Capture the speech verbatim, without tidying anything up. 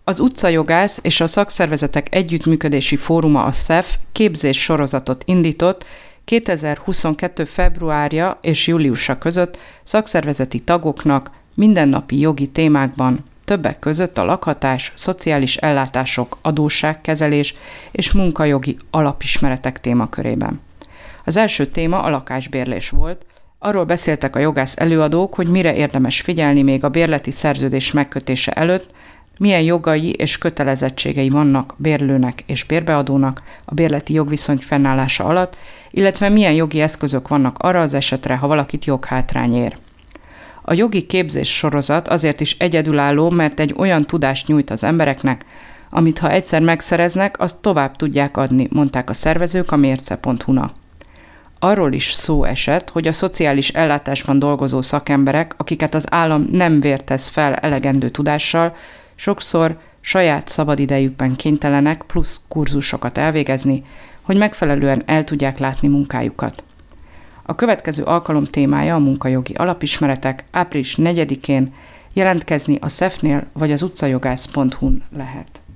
Az utcajogász és a szakszervezetek együttműködési fóruma, a szef képzés sorozatot indított kétezer-huszonkettő februárja és júliusa között szakszervezeti tagoknak mindennapi jogi témákban, többek között a lakhatás, szociális ellátások, adósságkezelés és munkajogi alapismeretek témakörében. Az első téma a lakásbérlés volt. Arról beszéltek a jogász előadók, hogy mire érdemes figyelni még a bérleti szerződés megkötése előtt, milyen jogai és kötelezettségei vannak bérlőnek és bérbeadónak a bérleti jogviszony fennállása alatt, illetve milyen jogi eszközök vannak arra az esetre, ha valakit joghátrány ér. A jogi képzés sorozat azért is egyedülálló, mert egy olyan tudást nyújt az embereknek, amit ha egyszer megszereznek, azt tovább tudják adni, mondták a szervezők a mérce pont hu-nak. Arról is szó esett, hogy a szociális ellátásban dolgozó szakemberek, akiket az állam nem vértesz fel elegendő tudással, sokszor saját szabadidejükben kénytelenek plusz kurzusokat elvégezni, hogy megfelelően el tudják látni munkájukat. A következő alkalom témája a munkajogi alapismeretek, április negyedikén jelentkezni a szefnél vagy az utcajogász pont hu-n lehet.